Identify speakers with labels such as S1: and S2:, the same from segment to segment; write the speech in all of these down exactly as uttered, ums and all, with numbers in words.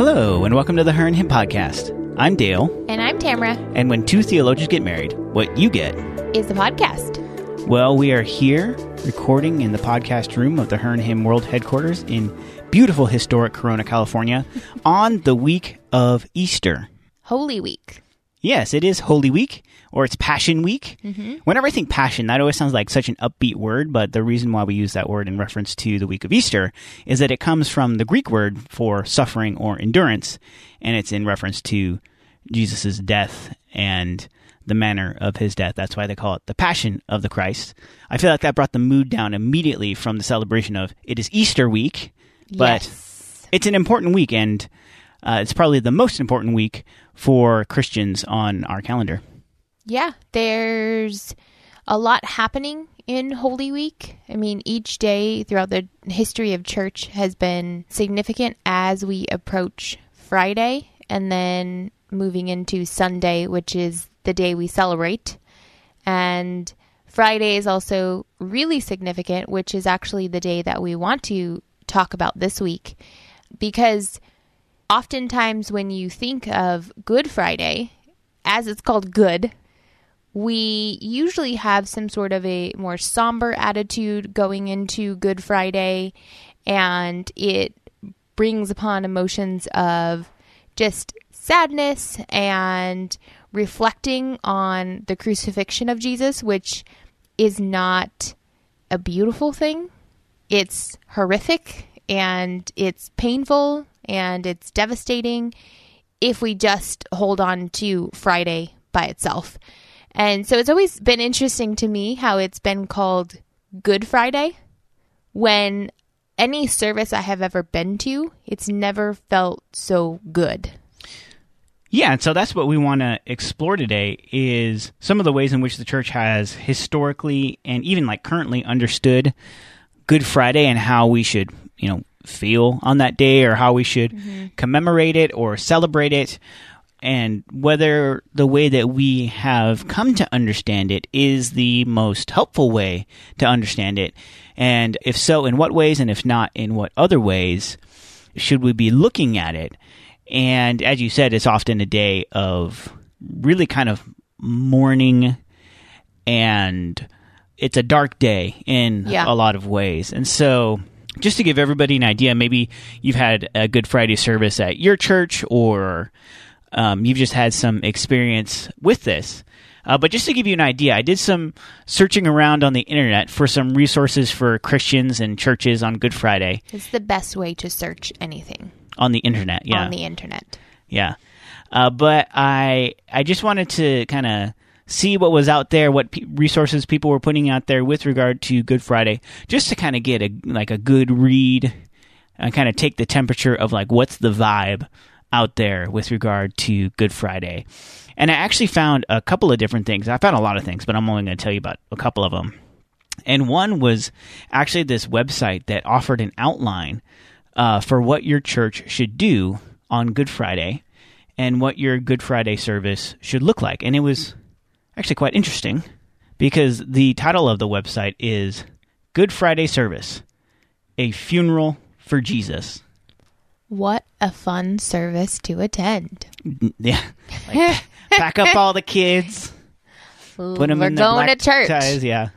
S1: Hello, and welcome to the Her and Him podcast. I'm Dale.
S2: And I'm Tamara.
S1: And when two theologians get married, what you get
S2: is the podcast.
S1: Well, we are here recording in the podcast room of the Her and Him World Headquarters in beautiful, historic Corona, California, on the week of Easter.
S2: Holy Week.
S1: Yes, it is Holy Week, or it's Passion Week.
S2: Mm-hmm.
S1: Whenever I think passion, that always sounds like such an upbeat word, but the reason why we use that word in reference to the week of Easter is that it comes from the Greek word for suffering or endurance, and it's in reference to Jesus' death and the manner of his death. That's why they call it the Passion of the Christ. I feel like that brought the mood down immediately from the celebration of it is Easter week, but
S2: yes.
S1: It's an important week, and uh, it's probably the most important week for Christians on our calendar.
S2: Yeah, there's a lot happening in Holy Week. I mean, each day throughout the history of church has been significant as we approach Friday and then moving into Sunday, which is the day we celebrate. And Friday is also really significant, which is actually the day that we want to talk about this week. Because oftentimes when you think of Good Friday, as it's called good, we usually have some sort of a more somber attitude going into Good Friday, and it brings upon emotions of just sadness and reflecting on the crucifixion of Jesus, which is not a beautiful thing. It's horrific, and it's painful, and it's devastating if we just hold on to Friday by itself. And so it's always been interesting to me how it's been called Good Friday when any service I have ever been to, it's never felt so good.
S1: Yeah, and so that's what we want to explore today is some of the ways in which the church has historically and even like currently understood Good Friday and how we should, you know, feel on that day or how we should mm-hmm. commemorate it or celebrate it, and whether the way that we have come to understand it is the most helpful way to understand it. And if so, in what ways, and if not, in what other ways should we be looking at it? And as you said, it's often a day of really kind of mourning, and it's a dark day in
S2: yeah.
S1: a lot of ways. And so just to give everybody an idea, maybe you've had a Good Friday service at your church, or um, you've just had some experience with this. Uh, but just to give you an idea, I did some searching around on the internet for some resources for Christians and churches on Good Friday.
S2: It's the best way to search anything.
S1: On the internet, yeah.
S2: On the internet.
S1: Yeah. Uh, but I I just wanted to kind of see what was out there, what pe- resources people were putting out there with regard to Good Friday, just to kind of get a like a good read and kind of take the temperature of like what's the vibe out there with regard to Good Friday. And I actually found a couple of different things. I found a lot of things, but I'm only going to tell you about a couple of them. And one was actually this website that offered an outline uh, for what your church should do on Good Friday and what your Good Friday service should look like. And it was actually quite interesting because the title of the website is Good Friday Service, a Funeral for Jesus.
S2: What a fun service to attend.
S1: Yeah. Like, pack up all the kids. Put them
S2: We're
S1: in the
S2: going
S1: black
S2: to church.
S1: ties, yeah.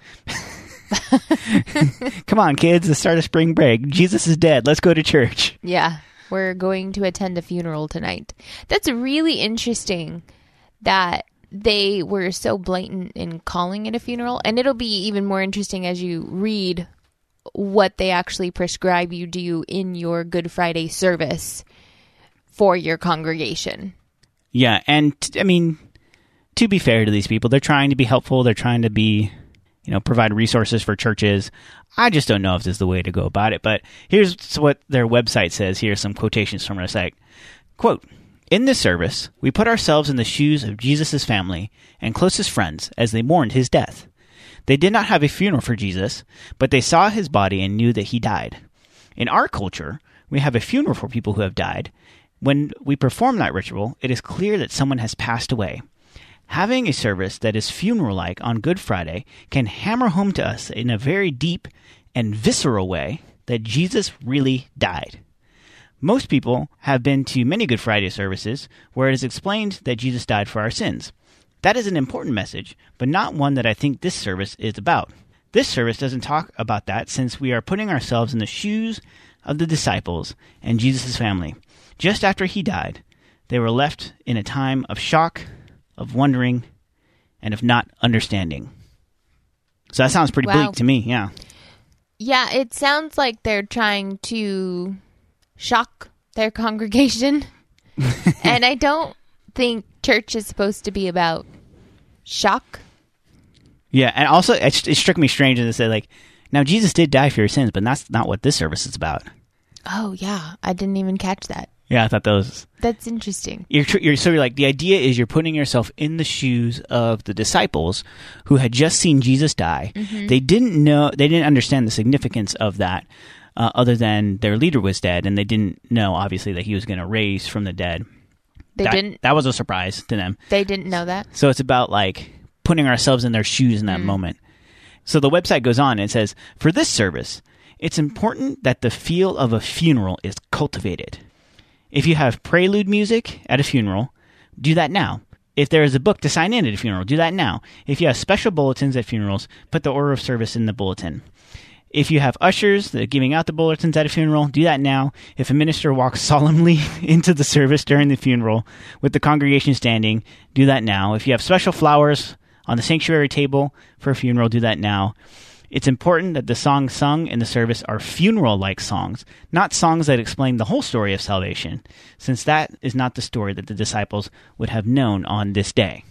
S1: Come on, kids, the start of spring break. Jesus is dead. Let's go to church.
S2: Yeah, we're going to attend a funeral tonight. That's really interesting that they were so blatant in calling it a funeral. And it'll be even more interesting as you read what they actually prescribe you do in your Good Friday service for your congregation.
S1: Yeah, and t- I mean, to be fair to these people, they're trying to be helpful. They're trying to be, you know, provide resources for churches. I just don't know if this is the way to go about it. But here's what their website says. Here's some quotations from their site. Quote, "In this service, we put ourselves in the shoes of Jesus' family and closest friends as they mourned his death. They did not have a funeral for Jesus, but they saw his body and knew that he died. In our culture, we have a funeral for people who have died. When we perform that ritual, it is clear that someone has passed away. Having a service that is funeral-like on Good Friday can hammer home to us in a very deep and visceral way that Jesus really died. Most people have been to many Good Friday services where it is explained that Jesus died for our sins. That is an important message, but not one that I think this service is about. This service doesn't talk about that since we are putting ourselves in the shoes of the disciples and Jesus' family. Just after he died, they were left in a time of shock, of wondering, and of not understanding. So that sounds pretty
S2: Wow.
S1: bleak to me, yeah.
S2: Yeah, it sounds like they're trying to shock their congregation. And I don't think church is supposed to be about shock.
S1: Yeah, and also it, it struck me strange to say, like, now Jesus did die for your sins, but that's not what this service is about.
S2: Oh, yeah. I didn't even catch that.
S1: Yeah, I thought that was...
S2: That's interesting.
S1: You're, tr- you're so you're like, the idea is you're putting yourself in the shoes of the disciples who had just seen Jesus die. Mm-hmm. They didn't know, they didn't understand the significance of that, uh, other than their leader was dead, and they didn't know, obviously, that he was going to raise from the dead.
S2: They
S1: that,
S2: didn't?
S1: That was a surprise to them.
S2: They didn't know that?
S1: So it's about, like, putting ourselves in their shoes in that mm. moment. So the website goes on and it says, for this service, it's important that the feel of a funeral is cultivated. If you have prelude music at a funeral, do that now. If there is a book to sign in at a funeral, do that now. If you have special bulletins at funerals, put the order of service in the bulletin. If you have ushers that are giving out the bulletins at a funeral, do that now. If a minister walks solemnly into the service during the funeral with the congregation standing, do that now. If you have special flowers on the sanctuary table for a funeral, do that now. It's important that the songs sung in the service are funeral-like songs, not songs that explain the whole story of salvation, since that is not the story that the disciples would have known on this day.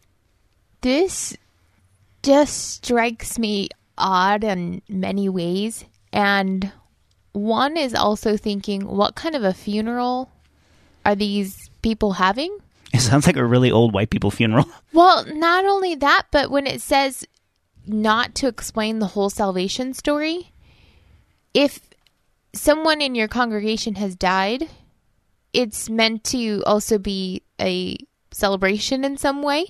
S2: This just strikes me odd in many ways, and one is also thinking, what kind of a funeral are these people having?
S1: It sounds like a really old white people funeral.
S2: Well, not only that, but when it says not to explain the whole salvation story, if someone in your congregation has died, it's meant to also be a celebration in some way,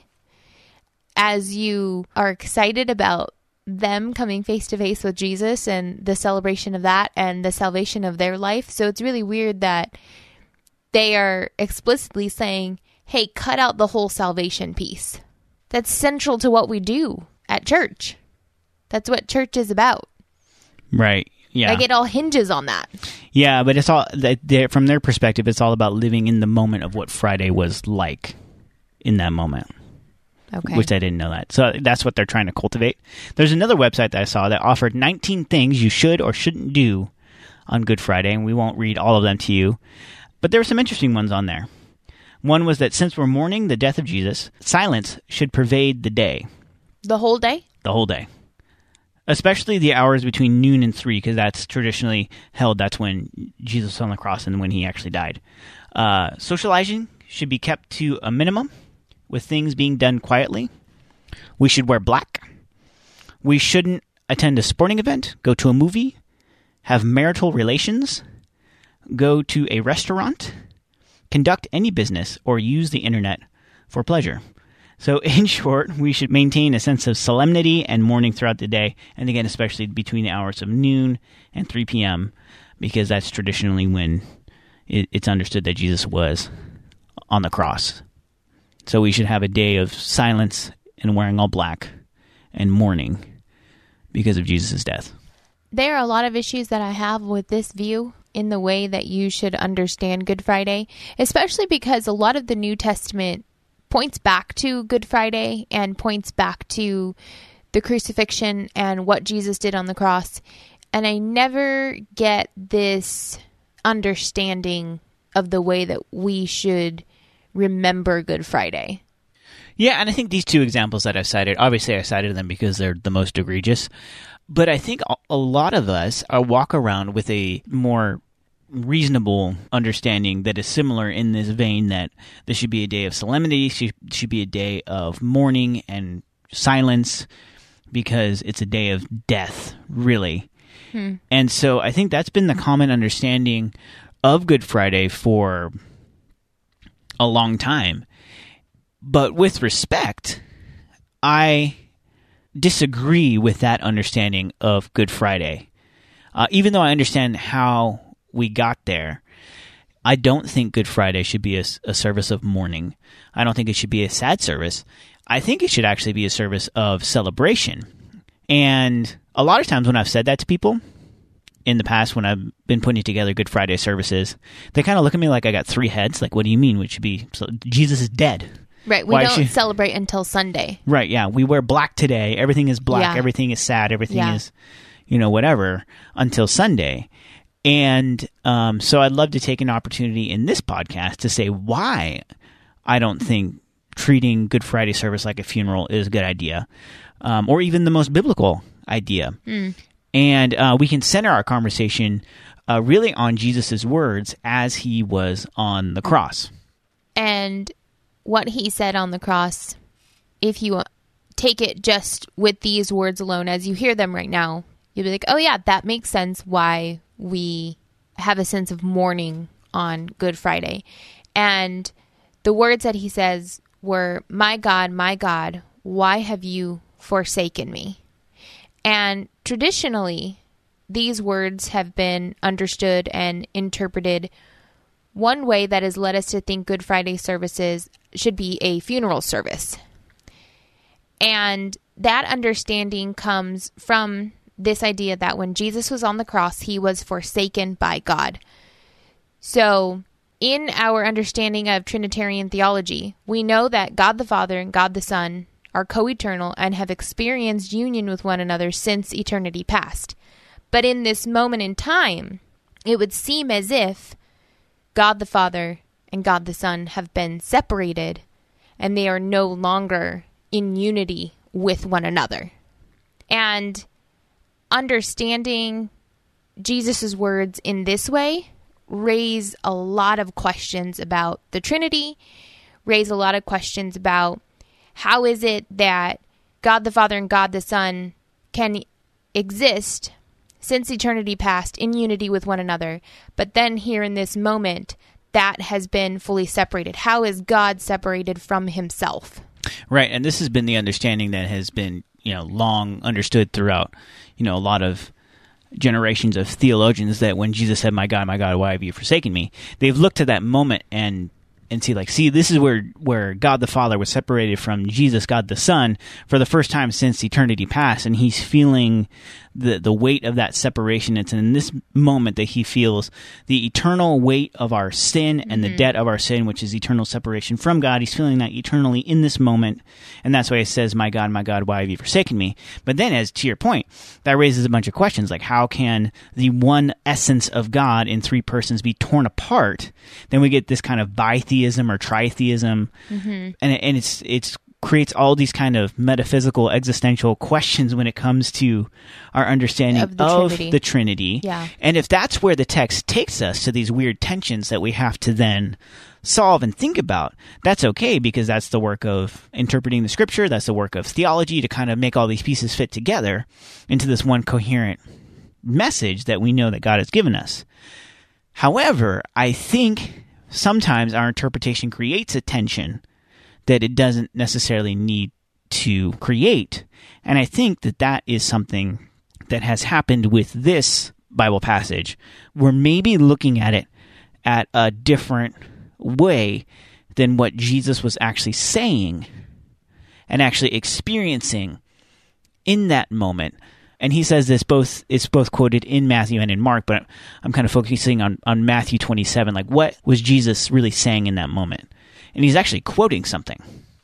S2: as you are excited about them coming face to face with Jesus and the celebration of that and the salvation of their life. So it's really weird that they are explicitly saying, hey, cut out the whole salvation piece. That's central to what we do at church. That's what church is about.
S1: Right. Yeah.
S2: Like, it all hinges on that.
S1: Yeah, but it's all, from their perspective, it's all about living in the moment of what Friday was like in that moment.
S2: Okay.
S1: Which I didn't know that. So that's what they're trying to cultivate. There's another website that I saw that offered nineteen things you should or shouldn't do on Good Friday, and we won't read all of them to you. But there were some interesting ones on there. One was that since we're mourning the death of Jesus, silence should pervade the day.
S2: The whole day?
S1: The whole day. Especially the hours between noon and three, because that's traditionally held. That's when Jesus was on the cross and when he actually died. Uh, socializing should be kept to a minimum, with things being done quietly. We should wear black. We shouldn't attend a sporting event, go to a movie, have marital relations, go to a restaurant, conduct any business, or use the internet for pleasure. So in short, we should maintain a sense of solemnity and mourning throughout the day, and again, especially between the hours of noon and three p.m., because that's traditionally when it, it's understood that Jesus was on the cross. So we should have a day of silence and wearing all black and mourning because of Jesus' death.
S2: There are a lot of issues that I have with this view in the way that you should understand Good Friday, especially because a lot of the New Testament points back to Good Friday and points back to the crucifixion and what Jesus did on the cross. And I never get this understanding of the way that we should remember Good Friday.
S1: Yeah, and I think these two examples that I cited, obviously I cited them because they're the most egregious, but I think a lot of us are walk around with a more reasonable understanding that is similar in this vein, that this should be a day of solemnity, should, should be a day of mourning and silence, because it's a day of death, really. Hmm. And so I think that's been the common understanding of Good Friday for a long time. But with respect, I disagree with that understanding of Good Friday. Uh, even though I understand how we got there, I don't think Good Friday should be a, a service of mourning. I don't think it should be a sad service. I think it should actually be a service of celebration. And a lot of times when I've said that to people in the past, when I've been putting together Good Friday services, they kind of look at me like I got three heads. Like, what do you mean? It should be, so Jesus is dead.
S2: Right. We
S1: Why
S2: don't
S1: should,
S2: celebrate until Sunday.
S1: Right. Yeah. We wear black today. Everything is black.
S2: Yeah.
S1: Everything is sad. Everything
S2: Yeah.
S1: is, you know, whatever until Sunday. And um, so I'd love to take an opportunity in this podcast to say why I don't think treating Good Friday service like a funeral is a good idea, um, or even the most biblical idea.
S2: Mm.
S1: And uh, we can center our conversation uh, really on Jesus' words as he was on the cross.
S2: And what he said on the cross, if you take it just with these words alone as you hear them right now, you'll be like, oh yeah, that makes sense why we have a sense of mourning on Good Friday. And the words that he says were, my God, my God, why have you forsaken me? And traditionally, these words have been understood and interpreted one way that has led us to think Good Friday services should be a funeral service. And that understanding comes from this idea that when Jesus was on the cross, he was forsaken by God. So in our understanding of Trinitarian theology, we know that God the Father and God the Son are co-eternal and have experienced union with one another since eternity past. But in this moment in time, it would seem as if God the Father and God the Son have been separated and they are no longer in unity with one another. And understanding Jesus' words in this way raise a lot of questions about the Trinity, raise a lot of questions about how is it that God the Father and God the Son can exist since eternity past in unity with one another, but then here in this moment, that has been fully separated. How is God separated from himself?
S1: Right, and this has been the understanding that has been, you know, long understood throughout, you know, a lot of generations of theologians, that when Jesus said, my God, my God, why have you forsaken me? They've looked to that moment and and see, like, see, this is where, where God the Father was separated from Jesus, God the Son, for the first time since eternity past, and he's feeling the the weight of that separation. It's in this moment that he feels the eternal weight of our sin and mm-hmm. the debt of our sin, which is eternal separation from God. He's feeling that eternally in this moment, and that's why he says, my God, my God, why have you forsaken me? But then, as to your point, that raises a bunch of questions, like how can the one essence of God in three persons be torn apart? Then we get this kind of bitheism or tritheism, mm-hmm. and and it's it's creates all these kind of metaphysical, existential questions when it comes to our understanding
S2: of the
S1: of
S2: Trinity.
S1: the Trinity.
S2: Yeah.
S1: And if that's where the text takes us, to these weird tensions that we have to then solve and think about, that's okay, because that's the work of interpreting the Scripture, that's the work of theology, to kind of make all these pieces fit together into this one coherent message that we know that God has given us. However, I think sometimes our interpretation creates a tension that it doesn't necessarily need to create. And I think that that is something that has happened with this Bible passage. We're maybe looking at it at a different way than what Jesus was actually saying and actually experiencing in that moment. And he says this both, it's both quoted in Matthew and in Mark, but I'm kind of focusing on, on Matthew twenty-seven. Like, what was Jesus really saying in that moment? And he's actually quoting something.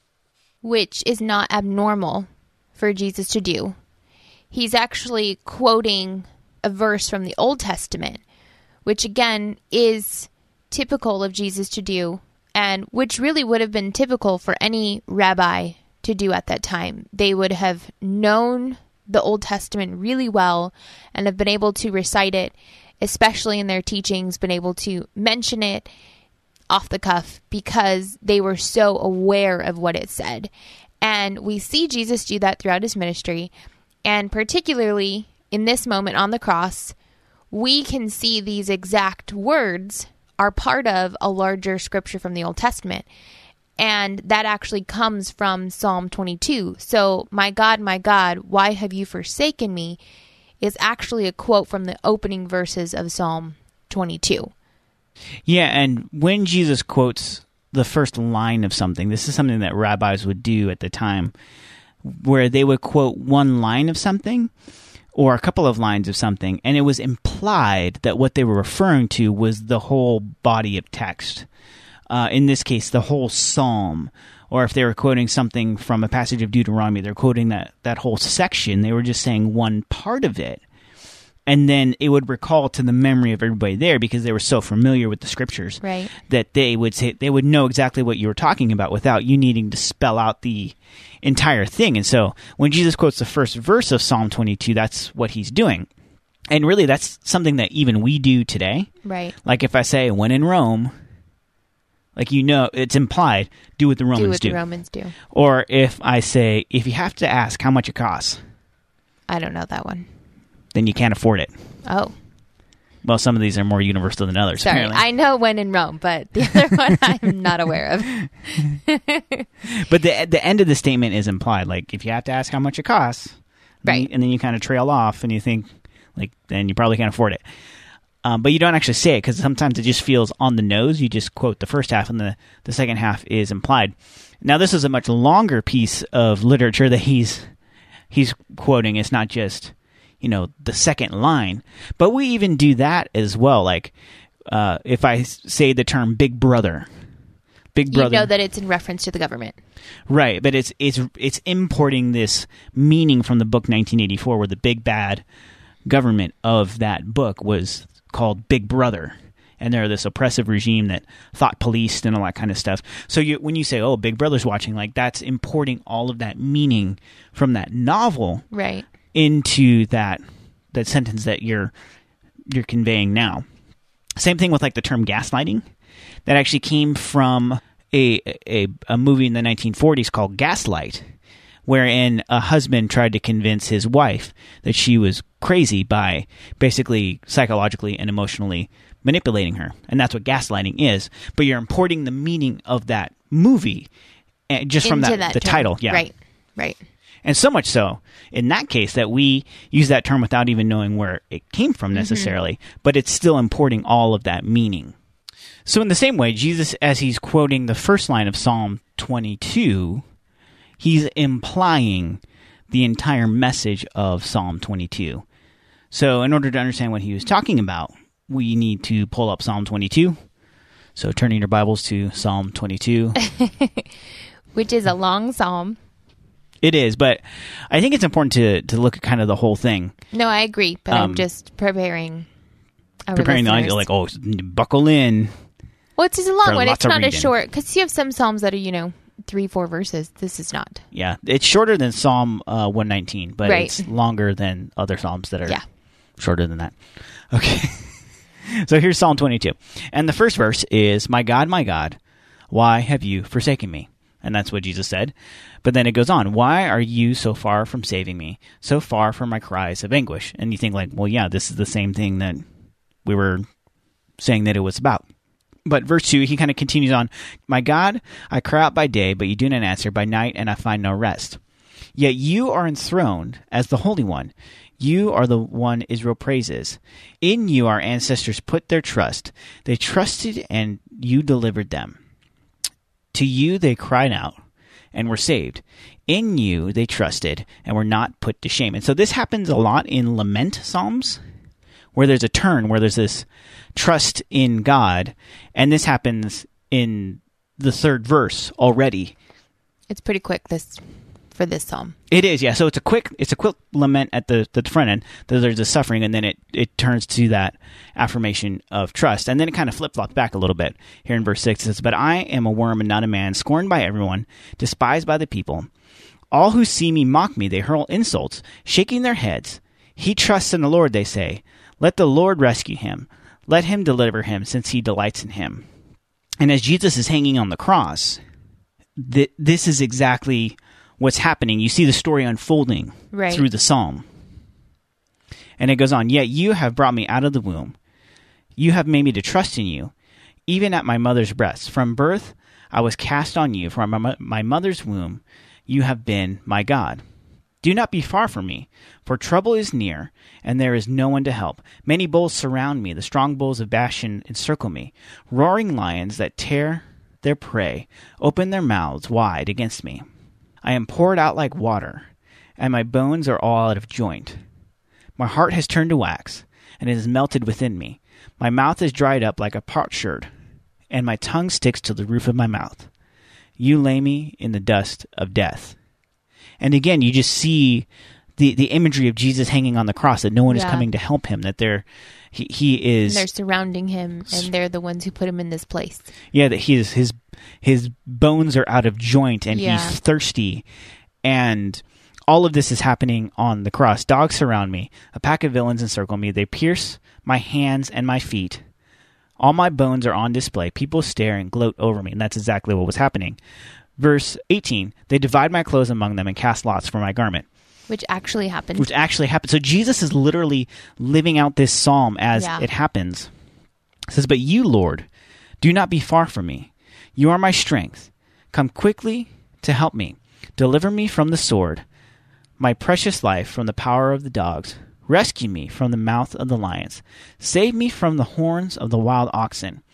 S2: Which is not abnormal for Jesus to do. He's actually quoting a verse from the Old Testament, which again is typical of Jesus to do, and which really would have been typical for any rabbi to do at that time. They would have known the Old Testament really well and have been able to recite it, especially in their teachings, been able to mention it off the cuff because they were so aware of what it said. And we see Jesus do that throughout his ministry, and particularly in this moment on the cross, we can see these exact words are part of a larger scripture from the Old Testament. And that actually comes from Psalm twenty-two. So, my God, my God, why have you forsaken me, is actually a quote from the opening verses of Psalm twenty-two.
S1: Yeah, and when Jesus quotes the first line of something, this is something that rabbis would do at the time, where they would quote one line of something or a couple of lines of something, and it was implied that what they were referring to was the whole body of text. Uh, in this case, the whole psalm. Or if they were quoting something from a passage of Deuteronomy, they're quoting that, that whole section. They were just saying one part of it. And then it would recall to the memory of everybody there, because they were so familiar with the scriptures,
S2: right,
S1: that they would say they would know exactly what you were talking about without you needing to spell out the entire thing. And so when Jesus quotes the first verse of Psalm twenty-two, that's what he's doing. And really, that's something that even we do today.
S2: Right.
S1: Like if I say, when in Rome, like, you know, it's implied, do what the Romans do.
S2: Do what
S1: do.
S2: the Romans do.
S1: Or if I say, if you have to ask how much it costs.
S2: I don't know that one.
S1: Then you can't afford it.
S2: Oh.
S1: Well, some of these are more universal than others.
S2: Sorry,
S1: apparently.
S2: I know when in Rome, but the other one I'm not aware of.
S1: But the the end of the statement is implied. Like, if you have to ask how much it costs,
S2: right,
S1: then you, and then you kind of trail off and you think, like, then you probably can't afford it. Um, but you don't actually say it, because sometimes it just feels on the nose. You just quote the first half, and the, the second half is implied. Now, this is a much longer piece of literature that he's he's quoting. It's not just, you know, the second line, but we even do that as well. Like, uh, if I say the term "Big Brother," Big Brother,
S2: you know that it's in reference to the government,
S1: right? But it's it's it's importing this meaning from the book nineteen eighty-four, where the big bad government of that book was called Big Brother, and they're this oppressive regime that thought policed and all that kind of stuff. So you, when you say, "Oh, Big Brother's watching," like, that's importing all of that meaning from that novel,
S2: right,
S1: into that that sentence that you're you're conveying now. Same thing with, like, the term gaslighting. That actually came from a a, a movie in the nineteen forties called Gaslight, wherein a husband tried to convince his wife that she was crazy by basically psychologically and emotionally manipulating her. And that's what gaslighting is. But you're importing the meaning of that movie just from that,
S2: that
S1: the
S2: term.
S1: title. Yeah.
S2: Right, right.
S1: And so much so, in that case, that we use that term without even knowing where it came from necessarily, mm-hmm. but it's still importing all of that meaning. So in the same way, Jesus, as he's quoting the first line of Psalm twenty-two, he's implying the entire message of Psalm twenty-two. So in order to understand what he was talking about, we need to pull up Psalm twenty-two. So turning your Bibles to Psalm twenty-two.
S2: Which is a long psalm.
S1: It is, but I think it's important to, to look at kind of the whole thing.
S2: No, I agree, but um, I'm just preparing our
S1: Preparing
S2: listeners.
S1: the audience, like, oh, buckle in.
S2: Well, it's just a long
S1: There are
S2: one.
S1: lots
S2: It's
S1: of
S2: not a
S1: reading.
S2: short, because you have some psalms that are, you know, three, four verses. This is not.
S1: Yeah, it's shorter than Psalm uh, one nineteen, but
S2: Right.
S1: it's longer than other psalms that are
S2: Yeah.
S1: shorter than that. Okay. So here's Psalm twenty-two. And the first verse is, "My God, my God, why have you forsaken me?" And that's what Jesus said. But then it goes on, "Why are you so far from saving me, so far from my cries of anguish?" And you think, like, well, yeah, this is the same thing that we were saying that it was about. But verse two, he kind of continues on, "My God, I cry out by day, but you do not answer, by night, and I find no rest. Yet you are enthroned as the Holy One. You are the one Israel praises. In you our ancestors put their trust. They trusted, and you delivered them. To you they cried out and were saved. In you they trusted and were not put to shame." And so this happens a lot in lament psalms, where there's a turn, where there's this trust in God, and this happens in the third verse already.
S2: It's pretty quick this for this psalm.
S1: It is, yeah. So it's a quick, it's a quick lament at the, the front end. That there's a suffering, and then it, it turns to that affirmation of trust, and then it kind of flip flops back a little bit. Here in verse six, it says, "But I am a worm and not a man, scorned by everyone, despised by the people. All who see me mock me; they hurl insults, shaking their heads. He trusts in the Lord, they say. Let the Lord rescue him. Let him deliver him, since he delights in him." And as Jesus is hanging on the cross, th- this is exactly what's happening. You see the story unfolding
S2: Right.
S1: through the psalm. And it goes on, "Yet you have brought me out of the womb. You have made me to trust in you, even at my mother's breast. From birth I was cast on you. From my, my mother's womb you have been my God." Do not be far from me, for trouble is near, and there is no one to help. Many bulls surround me, the strong bulls of Bashan encircle me. Roaring lions that tear their prey open their mouths wide against me. I am poured out like water, and my bones are all out of joint. My heart has turned to wax, and it is melted within me. My mouth is dried up like a potsherd, and my tongue sticks to the roof of my mouth. You lay me in the dust of death. And again, you just see the, the imagery of Jesus hanging on the cross, that no one yeah. is coming to help him, that they're, he, he is...
S2: And they're surrounding him, and they're the ones who put him in this place.
S1: Yeah, that he is, his, his bones are out of joint, and yeah. he's thirsty. And all of this is happening on the cross. Dogs surround me. A pack of villains encircle me. They pierce my hands and my feet. All my bones are on display. People stare and gloat over me. And that's exactly what was happening. Verse eighteen, they divide my clothes among them and cast lots for my garment.
S2: Which actually happened.
S1: Which actually happened. So Jesus is literally living out this psalm as yeah. it happens. It says, but you, Lord, do not be far from me. You are my strength. Come quickly to help me. Deliver me from the sword, my precious life from the power of the dogs. Rescue me from the mouth of the lions. Save me from the horns of the wild oxen.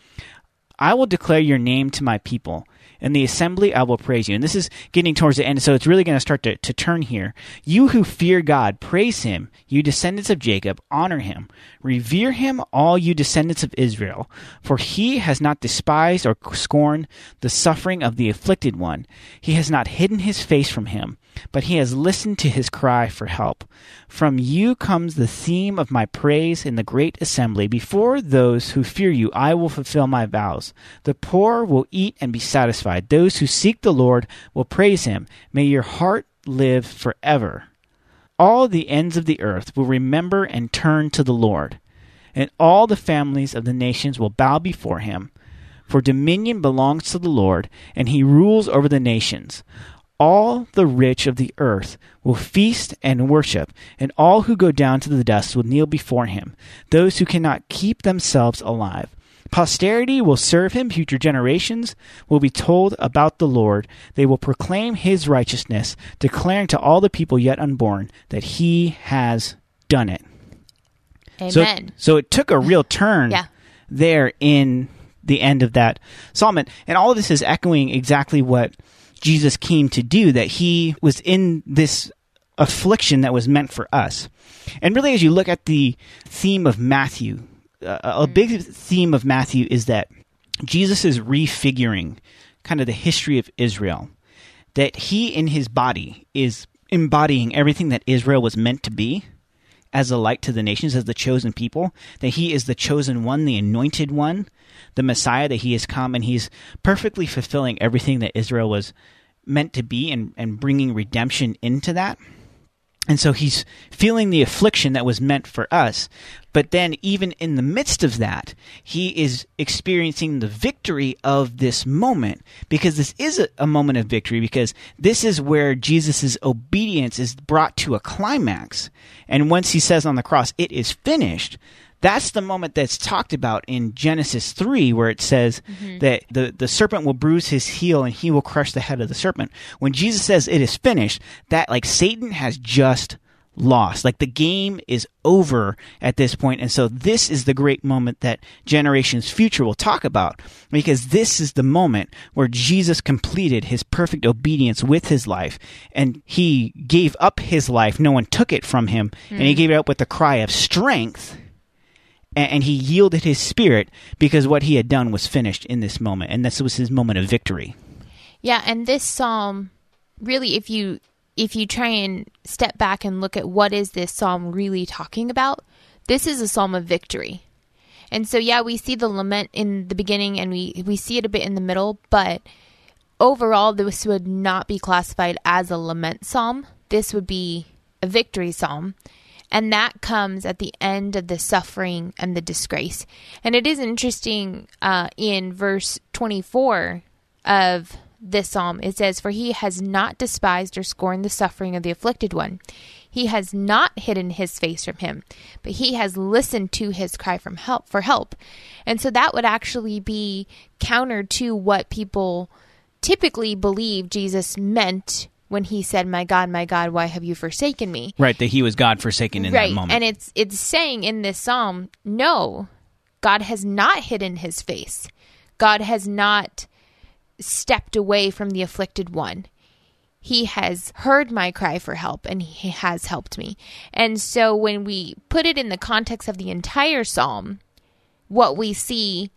S1: I will declare your name to my people. In the assembly, I will praise you. And this is getting towards the end, so it's really going to start to, to turn here. You who fear God, praise him. You descendants of Jacob, honor him. Revere him, all you descendants of Israel. For he has not despised or scorned the suffering of the afflicted one. He has not hidden his face from him, but he has listened to his cry for help. From you comes the theme of my praise in the great assembly. Before those who fear you, I will fulfill my vows. The poor will eat and be satisfied. Those who seek the Lord will praise him. May your heart live forever. All the ends of the earth will remember and turn to the Lord, and all the families of the nations will bow before him. For dominion belongs to the Lord, and he rules over the nations. All the rich of the earth will feast and worship, and all who go down to the dust will kneel before him, those who cannot keep themselves alive. Posterity will serve him, future generations will be told about the Lord. They will proclaim his righteousness, declaring to all the people yet unborn that he has done it.
S2: Amen.
S1: So, so it took a real turn
S2: yeah.
S1: there in the end of that psalm. And all of this is echoing exactly what Jesus came to do, that he was in this affliction that was meant for us. And really, as you look at the theme of Matthew, uh, a mm. big theme of Matthew is that Jesus is refiguring kind of the history of Israel, that he in his body is embodying everything that Israel was meant to be as a light to the nations, as the chosen people, that he is the chosen one, the anointed one, the Messiah, that he has come, and he's perfectly fulfilling everything that Israel was meant to be, and, and bringing redemption into that. And so he's feeling the affliction that was meant for us. But then even in the midst of that, he is experiencing the victory of this moment, because this is a, a moment of victory, because this is where Jesus' obedience is brought to a climax. And once he says on the cross, it is finished, that's the moment that's talked about in Genesis three, where it says mm-hmm. that the, the serpent will bruise his heel and he will crush the head of the serpent. When Jesus says it is finished, that like Satan has just lost. Like the game is over at this point. And so this is the great moment that Generations Future will talk about, because this is the moment where Jesus completed his perfect obedience with his life, and he gave up his life. No one took it from him, mm. and he gave it up with the cry of strength. And he yielded his spirit because what he had done was finished in this moment. And this was his moment of victory.
S2: Yeah, and this psalm, really, if you if you try and step back and look at what is this psalm really talking about, this is a psalm of victory. And so, yeah, we see the lament in the beginning, and we, we see it a bit in the middle, but overall, this would not be classified as a lament psalm. This would be a victory psalm. And that comes at the end of the suffering and the disgrace. And it is interesting uh, in verse twenty-four of this psalm, it says, "For he has not despised or scorned the suffering of the afflicted one. He has not hidden his face from him, but he has listened to his cry from help for help." And so that would actually be counter to what people typically believe Jesus meant when he said, "My God, my God, why have you forsaken me?"
S1: Right, that he was God forsaken in
S2: right.
S1: that moment.
S2: And it's it's saying in this psalm, no, God has not hidden his face. God has not stepped away from the afflicted one. He has heard my cry for help, and he has helped me. And so when we put it in the context of the entire psalm, what we see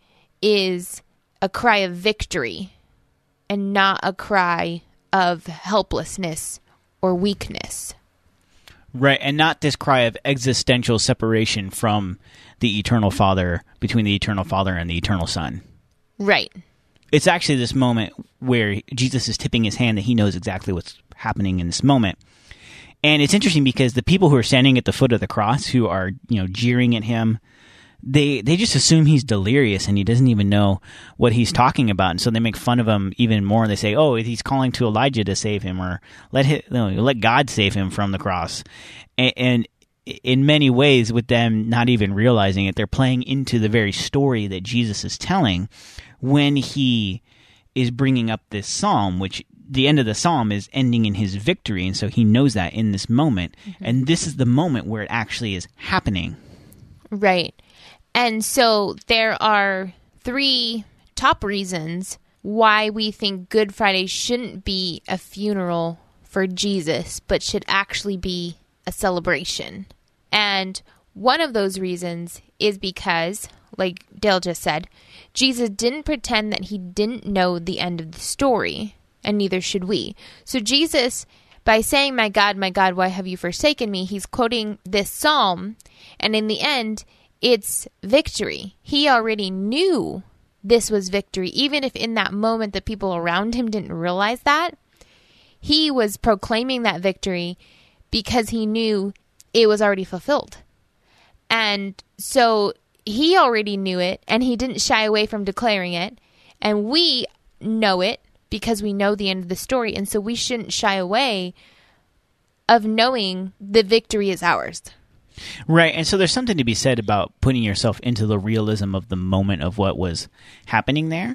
S2: is a cry of victory and not a cry of helplessness or weakness.
S1: Right, and not this cry of existential separation from the eternal Father, between the eternal Father and the eternal Son.
S2: Right.
S1: It's actually this moment where Jesus is tipping his hand that he knows exactly what's happening in this moment. And it's interesting because the people who are standing at the foot of the cross, who are, you know, jeering at him, they they just assume he's delirious and he doesn't even know what he's talking about. And so they make fun of him even more. They say, oh, he's calling to Elijah to save him, or let him, no, let God save him from the cross. And, and in many ways, with them not even realizing it, they're playing into the very story that Jesus is telling when he is bringing up this psalm, which the end of the psalm is ending in his victory. And so he knows that in this moment. Mm-hmm. And this is the moment where it actually is happening.
S2: Right. And so there are three top reasons why we think Good Friday shouldn't be a funeral for Jesus, but should actually be a celebration. And one of those reasons is because, like Dale just said, Jesus didn't pretend that he didn't know the end of the story, and neither should we. So Jesus, by saying, "My God, my God, why have you forsaken me?" he's quoting this psalm, and in the end, it's victory. He already knew this was victory, even if in that moment the people around him didn't realize that. He was proclaiming that victory because he knew it was already fulfilled. And so he already knew it, and he didn't shy away from declaring it. And we know it because we know the end of the story. And so we shouldn't shy away of knowing the victory is ours.
S1: Right, and so there's something to be said about putting yourself into the realism of the moment of what was happening there.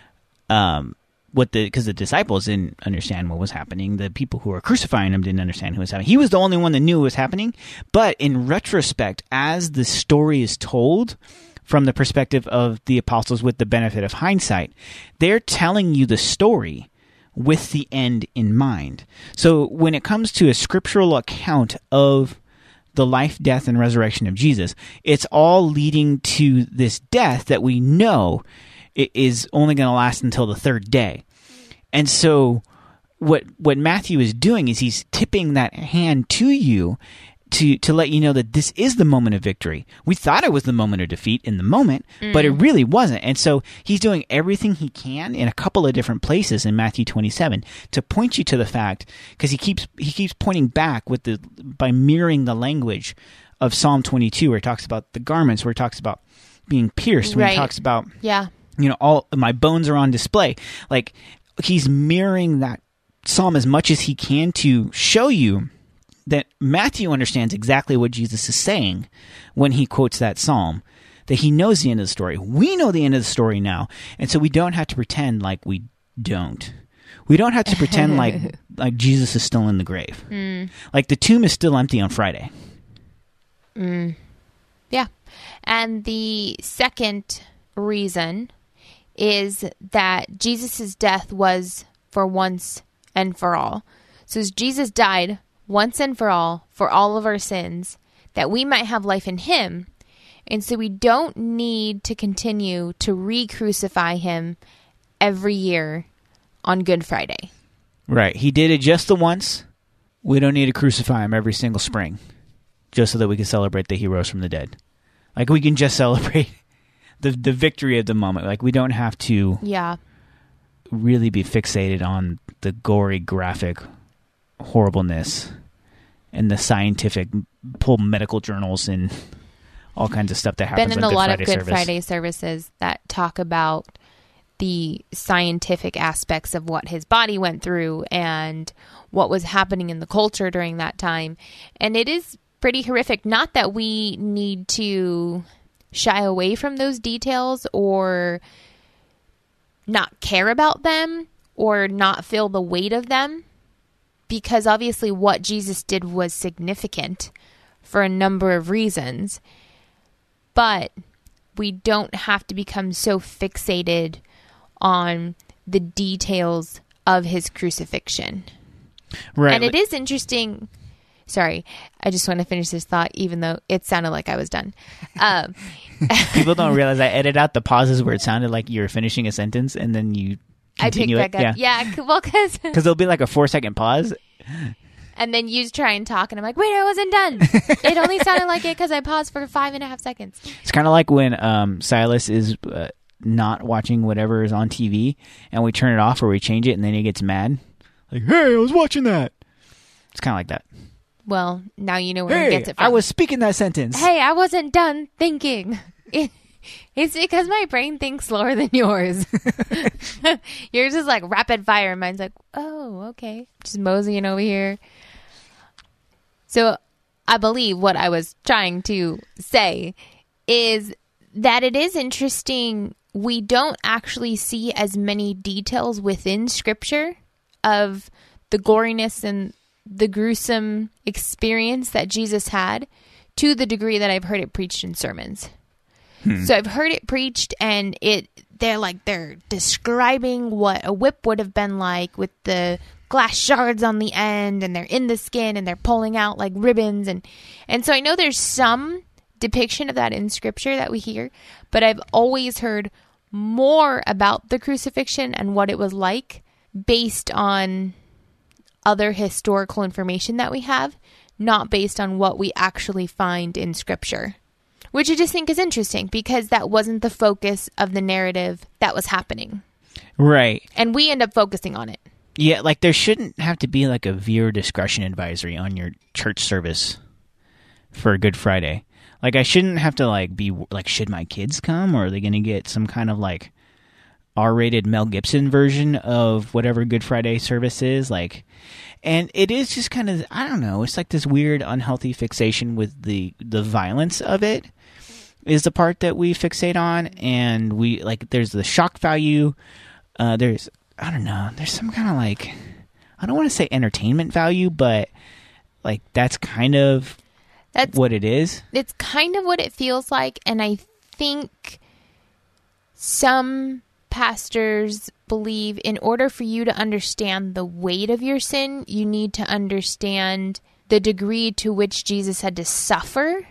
S1: Um, what the because the disciples didn't understand what was happening. The people who were crucifying him didn't understand what was happening. He was the only one that knew what was happening. But in retrospect, as the story is told from the perspective of the apostles with the benefit of hindsight, they're telling you the story with the end in mind. So when it comes to a scriptural account of the life, death, and resurrection of Jesus, it's all leading to this death that we know it is only going to last until the third day. And so what what Matthew is doing is he's tipping that hand to you to, to let you know that this is the moment of victory. We thought it was the moment of defeat in the moment, mm. but it really wasn't. And so he's doing everything he can in a couple of different places in Matthew twenty-seven to point you to the fact, because he keeps he keeps pointing back with the by mirroring the language of Psalm twenty-two, where he talks about the garments, where he talks about being pierced, where
S2: right.
S1: he talks about
S2: yeah.
S1: you know, all my bones are on display. Like, he's mirroring that psalm as much as he can to show you that Matthew understands exactly what Jesus is saying when he quotes that psalm, that he knows the end of the story. We know the end of the story now, and so we don't have to pretend like we don't. We don't have to pretend like like Jesus is still in the grave. Mm. Like, the tomb is still empty on Friday.
S2: Mm. Yeah. And the second reason is that Jesus' death was for once and for all. So as Jesus died once and for all, for all of our sins, that we might have life in him. And so we don't need to continue to re-crucify him every year on Good Friday.
S1: Right. He did it just the once. We don't need to crucify him every single spring just so that we can celebrate that he rose from the dead. Like, we can just celebrate the the victory of the moment. Like, we don't have to
S2: yeah.
S1: really be fixated on the gory, graphic horribleness and the scientific, pull medical journals and all kinds of stuff that happens
S2: Been in
S1: on
S2: a
S1: Good
S2: lot
S1: Friday
S2: of Good
S1: service.
S2: Friday services that talk about the scientific aspects of what his body went through and what was happening in the culture during that time. And it is pretty horrific. Not that we need to shy away from those details or not care about them or not feel the weight of them, because obviously what Jesus did was significant for a number of reasons. But we don't have to become so fixated on the details of his crucifixion.
S1: Right.
S2: And it is interesting. Sorry, I just want to finish this thought, even though it sounded like I was done. Um,
S1: People don't realize I edit out the pauses where it sounded like you were finishing a sentence, and then you continue
S2: I picked
S1: it.
S2: back up. Yeah, yeah well, because
S1: because there'll be like a four second pause,
S2: and then you try and talk, and I'm like, wait, I wasn't done. It only sounded like it because I paused for five and a half seconds.
S1: It's kind of like when um, Silas is uh, not watching whatever is on T V, and we turn it off or we change it, and then he gets mad. Like, hey, I was watching that. It's kind of like that.
S2: Well, now you know where
S1: hey,
S2: he gets it from.
S1: I was speaking that sentence.
S2: Hey, I wasn't done thinking. It, it's because my brain thinks slower than yours. Yours is like rapid fire, and mine's like, oh, okay. Just moseying over here. So I believe what I was trying to say is that it is interesting. We don't actually see as many details within Scripture of the goriness and the gruesome experience that Jesus had to the degree that I've heard it preached in sermons. Hmm. So I've heard it preached, and it they're like they're describing what a whip would have been like with the glass shards on the end, and they're in the skin and they're pulling out like ribbons, and and so I know there's some depiction of that in Scripture that we hear, but I've always heard more about the crucifixion and what it was like based on other historical information that we have, not based on what we actually find in Scripture, which I just think is interesting because that wasn't the focus of the narrative that was happening.
S1: Right.
S2: And we end up focusing on it.
S1: Yeah, like there shouldn't have to be like a viewer discretion advisory on your church service for Good Friday. Like I shouldn't have to like be like, should my kids come, or are they going to get some kind of like R-rated Mel Gibson version of whatever Good Friday service is? Like, and it is just kind of, I don't know, it's like this weird unhealthy fixation with the the violence of it is the part that we fixate on, and we like there's the shock value, uh there's I don't know, there's some kind of like, I don't want to say entertainment value, but like that's kind of that's what it is.
S2: It's kind of what it feels like, and I think some pastors believe in order for you to understand the weight of your sin, you need to understand the degree to which Jesus had to suffer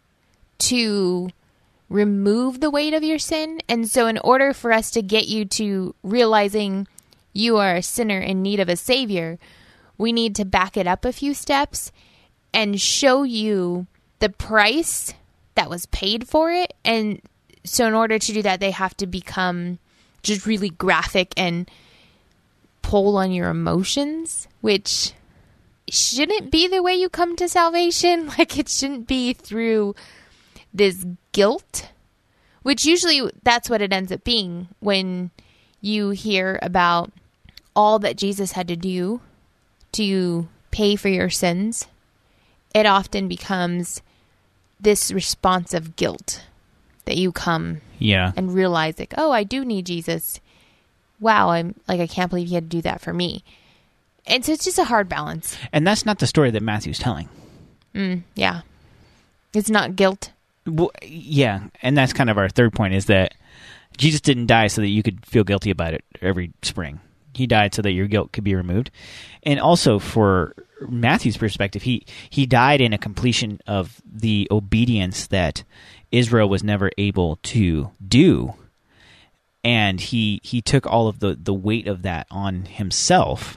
S2: to remove the weight of your sin. And so in order for us to get you to realizing you are a sinner in need of a savior, we need to back it up a few steps and show you the price that was paid for it. And so in order to do that, they have to become just really graphic and pull on your emotions, which shouldn't be the way you come to salvation. Like, it shouldn't be through this guilt, which usually that's what it ends up being when you hear about all that Jesus had to do to pay for your sins. It often becomes this response of guilt that you come
S1: yeah.
S2: and realize, like, oh, I do need Jesus. Wow, I'm like, I can't believe he had to do that for me. And so it's just a hard balance.
S1: And that's not the story that Matthew's telling.
S2: Mm, yeah. It's not guilt.
S1: Well, yeah, and that's kind of our third point, is that Jesus didn't die so that you could feel guilty about it every spring. He died so that your guilt could be removed. And also, for Matthew's perspective, he, he died in a completion of the obedience that Israel was never able to do. And he he took all of the, the weight of that on himself.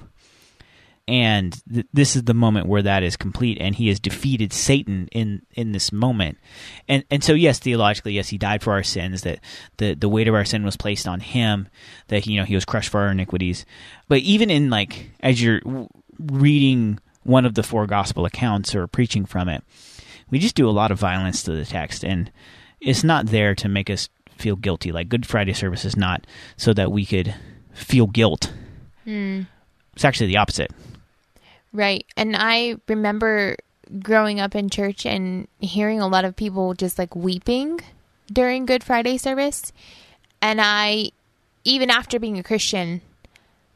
S1: And th- this is the moment where that is complete, and he has defeated Satan in, in this moment. And and so, yes, theologically, yes, he died for our sins, that the, the weight of our sin was placed on him, that, you know, he was crushed for our iniquities. But even in, like, as you're reading one of the four gospel accounts or preaching from it, we just do a lot of violence to the text, and it's not there to make us feel guilty. Like, Good Friday service is not so that we could feel guilt.
S2: Mm.
S1: It's actually the opposite.
S2: Right. And I remember growing up in church and hearing a lot of people just like weeping during Good Friday service. And I, even after being a Christian,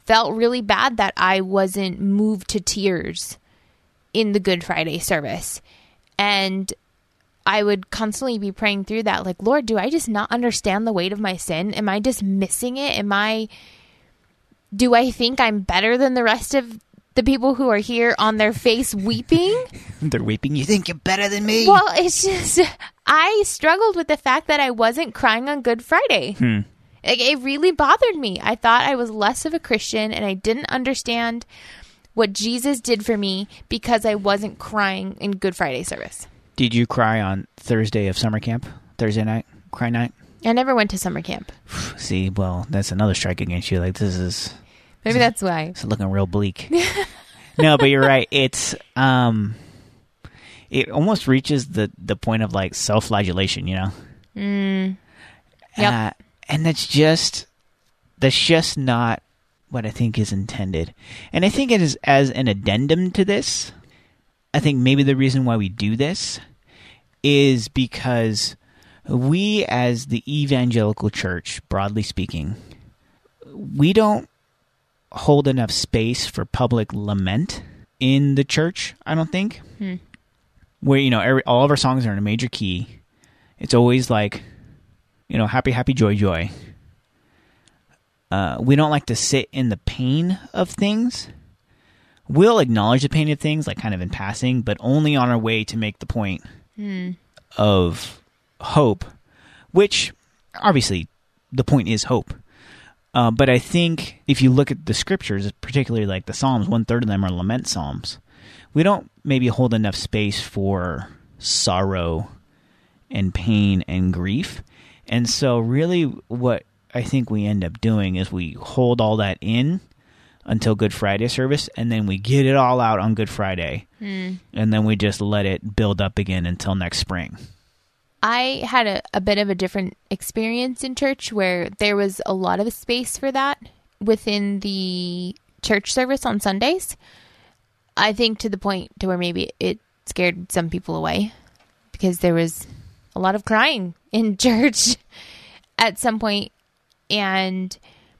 S2: felt really bad that I wasn't moved to tears in the Good Friday service. And I would constantly be praying through that, like, Lord, do I just not understand the weight of my sin? Am I just missing it? Am I, do I think I'm better than the rest of the people who are here on their face weeping?
S1: They're weeping. You think you're better than me?
S2: Well, it's just, I struggled with the fact that I wasn't crying on Good Friday.
S1: Hmm.
S2: Like, it really bothered me. I thought I was less of a Christian, and I didn't understand what Jesus did for me because I wasn't crying in Good Friday service.
S1: Did you cry on Thursday of summer camp? Thursday night? Cry night?
S2: I never went to summer camp.
S1: See, well, that's another strike against you. Like, this is...
S2: Maybe that's why.
S1: It's looking real bleak. No, but you're right. It's... um, It almost reaches the, the point of, like, self-flagellation, you know?
S2: Mm. Yep.
S1: Uh, and that's just... That's just not what I think is intended. And I think it is as an addendum to this. I think maybe the reason why we do this is because we, as the evangelical church, broadly speaking, we don't hold enough space for public lament in the church, I don't think. Hmm. Where, you know, every, all of our songs are in a major key. It's always like, you know, happy, happy, joy, joy. Uh, we don't like to sit in the pain of things. We'll acknowledge the pain of things, like kind of in passing, but only on our way to make the point mm. of hope, which obviously the point is hope. Uh, but I think if you look at the scriptures, particularly like the Psalms, one third of them are lament psalms. We don't maybe hold enough space for sorrow and pain and grief. And so really what I think we end up doing is we hold all that in until Good Friday service, and then we get it all out on Good Friday, mm. and then we just let it build up again until next spring.
S2: I had a, a bit of a different experience in church where there was a lot of space for that within the church service on Sundays. I think to the point to where maybe it scared some people away because there was a lot of crying in church at some point. And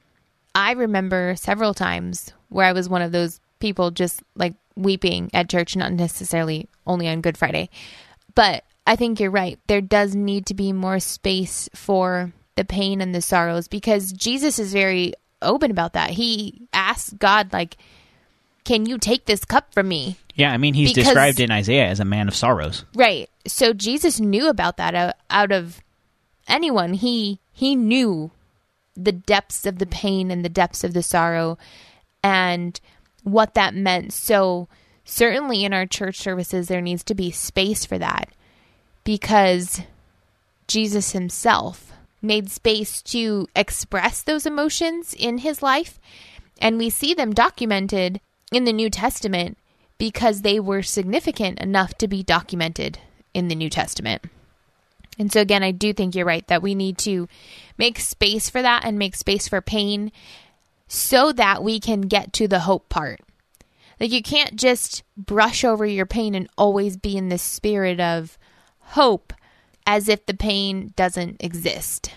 S2: I remember several times where I was one of those people just like weeping at church, not necessarily only on Good Friday. But I think you're right. There does need to be more space for the pain and the sorrows because Jesus is very open about that. He asks God, like, can you take this cup from me?
S1: Yeah, I mean, he's because, described in Isaiah as a man of sorrows.
S2: Right. So Jesus knew about that out, out of anyone. He he knew the depths of the pain and the depths of the sorrow and what that meant. So certainly in our church services, there needs to be space for that because Jesus himself made space to express those emotions in his life. And we see them documented in the New Testament because they were significant enough to be documented in the New Testament. And so again, I do think you're right that we need to make space for that and make space for pain so that we can get to the hope part. Like you can't just brush over your pain and always be in the spirit of hope as if the pain doesn't exist.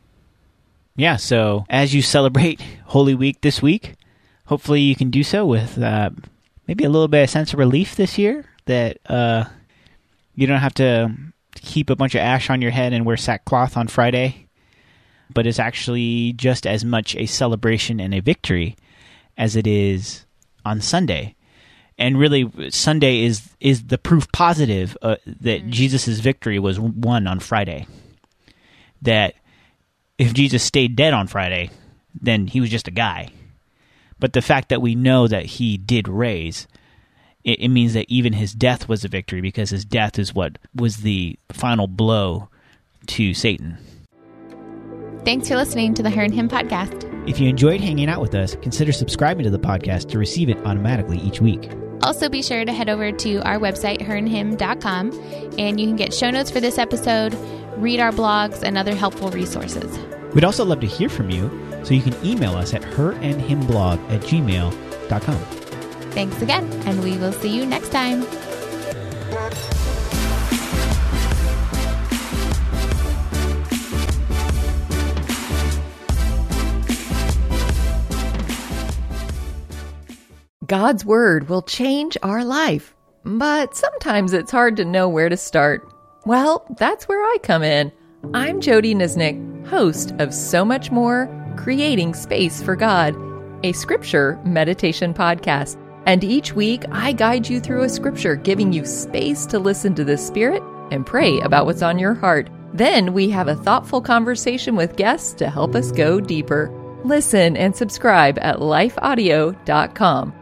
S1: Yeah, so as you celebrate Holy Week this week, hopefully you can do so with uh, maybe a little bit of sense of relief this year that uh, you don't have to keep a bunch of ash on your head and wear sackcloth on Friday, but it's actually just as much a celebration and a victory as it is on Sunday. And really, Sunday is is the proof positive uh, that mm-hmm. Jesus' victory was won on Friday. That if Jesus stayed dead on Friday, then he was just a guy. But the fact that we know that he did raise, it, it means that even his death was a victory because his death is what was the final blow to Satan.
S2: Thanks for listening to the Her and Him podcast.
S1: If you enjoyed hanging out with us, consider subscribing to the podcast to receive it automatically each week.
S2: Also, be sure to head over to our website, her and him dot com, and you can get show notes for this episode, read our blogs, and other helpful resources.
S1: We'd also love to hear from you, so you can email us at her and him blog at gmail dot com.
S2: Thanks again, and we will see you next time.
S3: God's Word will change our life, but sometimes it's hard to know where to start. Well, that's where I come in. I'm Jody Nisnik, host of So Much More, Creating Space for God, a scripture meditation podcast. And each week, I guide you through a scripture, giving you space to listen to the Spirit and pray about what's on your heart. Then we have a thoughtful conversation with guests to help us go deeper. Listen and subscribe at life audio dot com.